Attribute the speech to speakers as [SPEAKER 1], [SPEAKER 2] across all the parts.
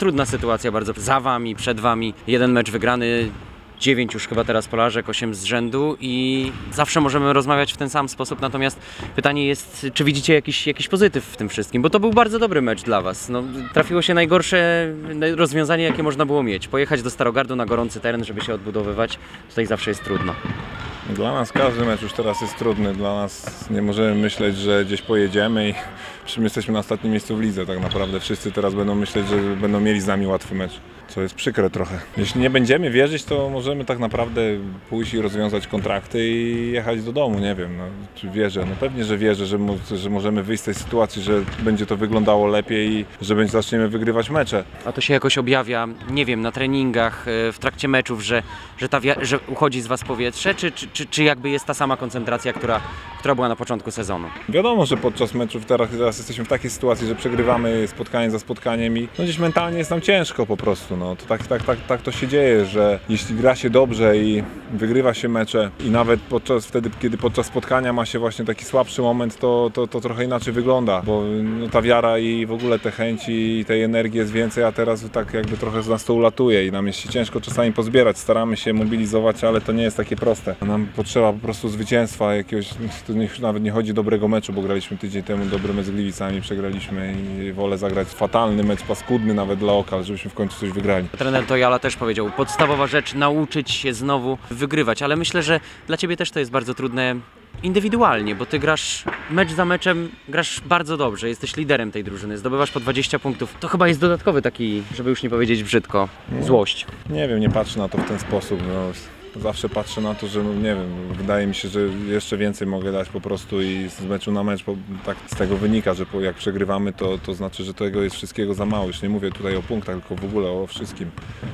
[SPEAKER 1] trudna sytuacja bardzo za wami, przed wami. Jeden mecz wygrany, 9 już chyba teraz porażek, 8 z rzędu i zawsze możemy rozmawiać w ten sam sposób, natomiast pytanie jest, czy widzicie jakiś pozytyw w tym wszystkim, bo to był bardzo dobry mecz dla was. No, trafiło się najgorsze rozwiązanie, jakie można było mieć. Pojechać do Starogardu na gorący teren, żeby się odbudowywać, tutaj zawsze jest trudno.
[SPEAKER 2] Dla nas każdy mecz już teraz jest trudny, dla nas nie możemy myśleć, że gdzieś pojedziemy i my jesteśmy na ostatnim miejscu w lidze tak naprawdę. Wszyscy teraz będą myśleć, że będą mieli z nami łatwy mecz, co jest przykre trochę. Jeśli nie będziemy wierzyć, to możemy tak naprawdę pójść i rozwiązać kontrakty i jechać do domu, nie wiem, no, czy wierzę. No pewnie, że wierzę, że możemy wyjść z tej sytuacji, że będzie to wyglądało lepiej i że zaczniemy wygrywać mecze.
[SPEAKER 1] A to się jakoś objawia, nie wiem, na treningach, w trakcie meczów, że uchodzi z was powietrze, czy jakby jest ta sama koncentracja, która była na początku sezonu?
[SPEAKER 2] Wiadomo, że podczas meczów teraz jesteśmy w takiej sytuacji, że przegrywamy spotkanie za spotkaniem i no gdzieś mentalnie jest nam ciężko po prostu. No, to tak to się dzieje, że jeśli gra się dobrze i wygrywa się mecze i nawet wtedy, kiedy podczas spotkania ma się właśnie taki słabszy moment, to trochę inaczej wygląda, bo no, ta wiara i w ogóle te chęci i tej energii jest więcej, a teraz tak jakby trochę z nas to ulatuje i nam jest się ciężko czasami pozbierać. Staramy się mobilizować, ale to nie jest takie proste. Nam potrzeba po prostu zwycięstwa jakiegoś, to nawet nie chodzi o dobrego meczu, bo graliśmy tydzień temu dobry mecz z Gliwicami, przegraliśmy i wolę zagrać fatalny mecz, paskudny nawet dla oka, żebyśmy w końcu coś wygrali.
[SPEAKER 1] Trener Tojala też powiedział, podstawowa rzecz, nauczyć się znowu wygrywać, ale myślę, że dla ciebie też to jest bardzo trudne indywidualnie, bo ty grasz mecz za meczem, grasz bardzo dobrze, jesteś liderem tej drużyny, zdobywasz po 20 punktów. To chyba jest dodatkowy taki, żeby już nie powiedzieć brzydko, złość.
[SPEAKER 2] Nie wiem, nie patrzę na to w ten sposób. No. Zawsze patrzę na to, że no, nie wiem, wydaje mi się, że jeszcze więcej mogę dać po prostu i z meczu na mecz, bo tak z tego wynika, że jak przegrywamy, to znaczy, że tego jest wszystkiego za mało. Już nie mówię tutaj o punktach, tylko w ogóle o wszystkim.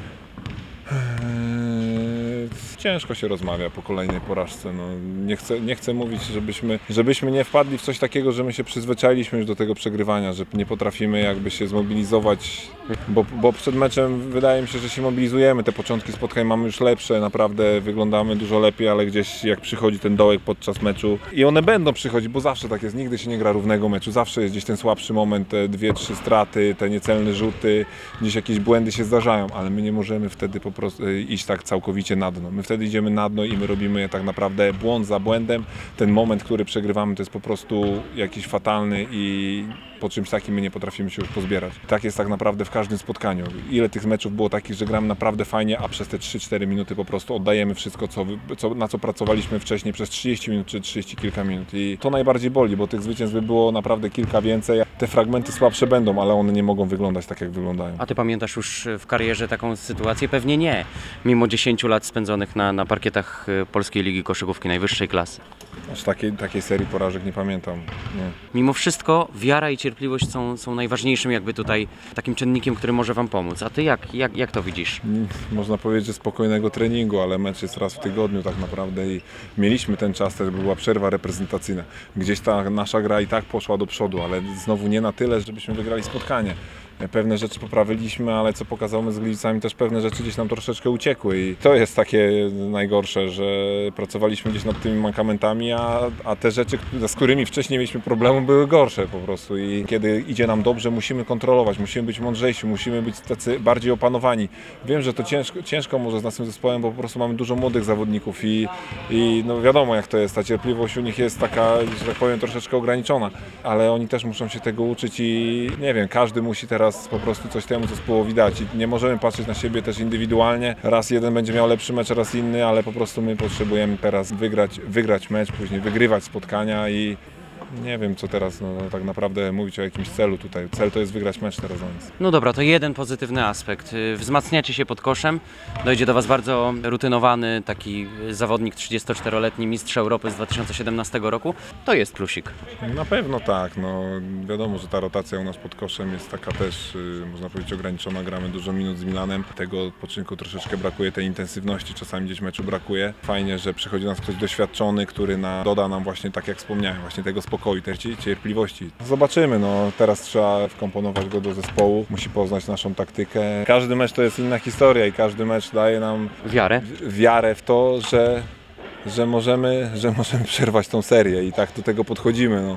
[SPEAKER 2] Ciężko się rozmawia po kolejnej porażce. No, nie chcę mówić, żebyśmy nie wpadli w coś takiego, że my się przyzwyczailiśmy już do tego przegrywania, że nie potrafimy jakby się zmobilizować, bo przed meczem wydaje mi się, że się mobilizujemy. Te początki spotkań mamy już lepsze, naprawdę wyglądamy dużo lepiej, ale gdzieś jak przychodzi ten dołek podczas meczu i one będą przychodzić, bo zawsze tak jest, nigdy się nie gra równego meczu, zawsze jest gdzieś ten słabszy moment, te 2-3 straty, te niecelne rzuty, gdzieś jakieś błędy się zdarzają, ale my nie możemy wtedy po prostu iść tak całkowicie na dno. My wtedy idziemy na dno i my robimy tak naprawdę błąd za błędem. Ten moment, który przegrywamy, to jest po prostu jakiś fatalny i po czymś takim my nie potrafimy się już pozbierać. Tak jest tak naprawdę w każdym spotkaniu. Ile tych meczów było takich, że gramy naprawdę fajnie, a przez te 3-4 minuty po prostu oddajemy wszystko, na co pracowaliśmy wcześniej przez 30 minut czy 30 kilka minut. I to najbardziej boli, bo tych zwycięstw by było naprawdę kilka więcej. Te fragmenty słabsze będą, ale one nie mogą wyglądać tak, jak wyglądają.
[SPEAKER 1] A ty pamiętasz już w karierze taką sytuację? Pewnie nie, mimo 10 lat spędzonych na parkietach Polskiej Ligi Koszykówki najwyższej klasy.
[SPEAKER 2] Aż takiej serii porażek nie pamiętam. Nie.
[SPEAKER 1] Mimo wszystko wiara i cierpliwość są najważniejszym jakby tutaj takim czynnikiem, który może wam pomóc. A ty jak to widzisz?
[SPEAKER 2] Można powiedzieć, że spokojnego treningu, ale mecz jest raz w tygodniu tak naprawdę i mieliśmy ten czas też, bo była przerwa reprezentacyjna. Gdzieś ta nasza gra i tak poszła do przodu, ale znowu nie na tyle, żebyśmy wygrali spotkanie. Pewne rzeczy poprawiliśmy, ale co pokazało z Gliwicami, też pewne rzeczy gdzieś nam troszeczkę uciekły i to jest takie najgorsze, że pracowaliśmy gdzieś nad tymi mankamentami, a te rzeczy, z którymi wcześniej mieliśmy problemu, były gorsze po prostu i kiedy idzie nam dobrze, musimy kontrolować, musimy być mądrzejsi, musimy być tacy bardziej opanowani. Wiem, że to ciężko może z naszym zespołem, bo po prostu mamy dużo młodych zawodników i no wiadomo jak to jest, ta cierpliwość u nich jest taka, że tak powiem, troszeczkę ograniczona, ale oni też muszą się tego uczyć i nie wiem, każdy musi teraz po prostu coś temu zespołowi dać i nie możemy patrzeć na siebie też indywidualnie. Raz jeden będzie miał lepszy mecz, raz inny, ale po prostu my potrzebujemy teraz wygrać mecz, później wygrywać spotkania i nie wiem co teraz, no tak naprawdę mówić o jakimś celu tutaj. Cel to jest wygrać mecz teraz dla nas.
[SPEAKER 1] No dobra, to jeden pozytywny aspekt. Wzmacniacie się pod koszem, dojdzie do was bardzo rutynowany taki zawodnik 34-letni mistrz Europy z 2017 roku. To jest plusik.
[SPEAKER 2] Na pewno tak, no wiadomo, że ta rotacja u nas pod koszem jest taka też, można powiedzieć, ograniczona, gramy dużo minut z Milanem, tego odpoczynku troszeczkę brakuje, tej intensywności czasami gdzieś meczu brakuje. Fajnie, że przychodzi nas ktoś doświadczony, który doda nam właśnie, tak jak wspomniałem, właśnie tego spokoju, tej cierpliwości. Zobaczymy, no teraz trzeba wkomponować go do zespołu, musi poznać naszą taktykę. Każdy mecz to jest inna historia i każdy mecz daje nam wiarę w to, że możemy przerwać tą serię i tak do tego podchodzimy. No.